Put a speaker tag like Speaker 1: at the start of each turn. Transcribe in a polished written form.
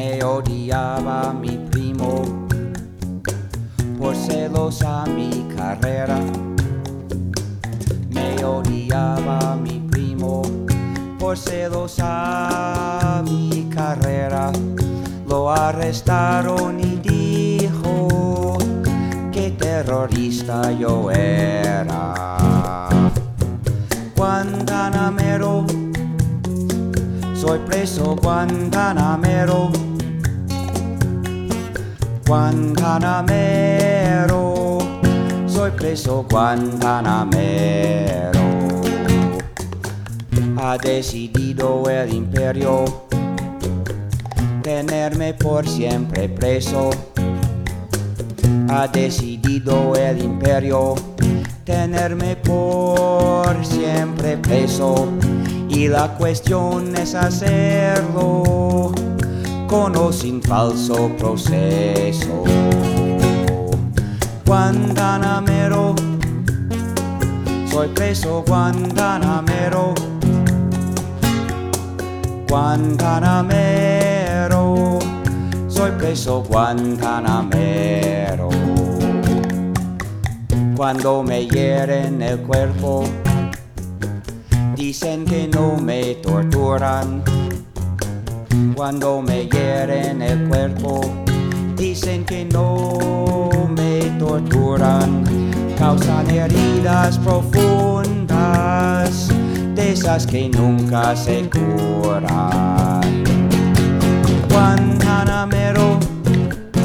Speaker 1: Me odiaba mi primo por celos a mi carrera. Me odiaba mi primo por celos a mi carrera. Lo arrestaron y dijo que terrorista yo era. Guantanamero, soy preso Guantanamero. Guantanamero, soy preso Guantanamero. Ha decidido el imperio tenerme por siempre preso. Ha decidido el imperio tenerme por siempre preso. Y la cuestión es hacerlo con o sin falso proceso. Guantanamero, soy preso Guantanamero. Guantanamero, soy preso Guantanamero. Cuando me hieren el cuerpo, dicen que no me torturan. Cuando me hieren el cuerpo, dicen que no me torturan. Causan heridas profundas, de esas que nunca se curan.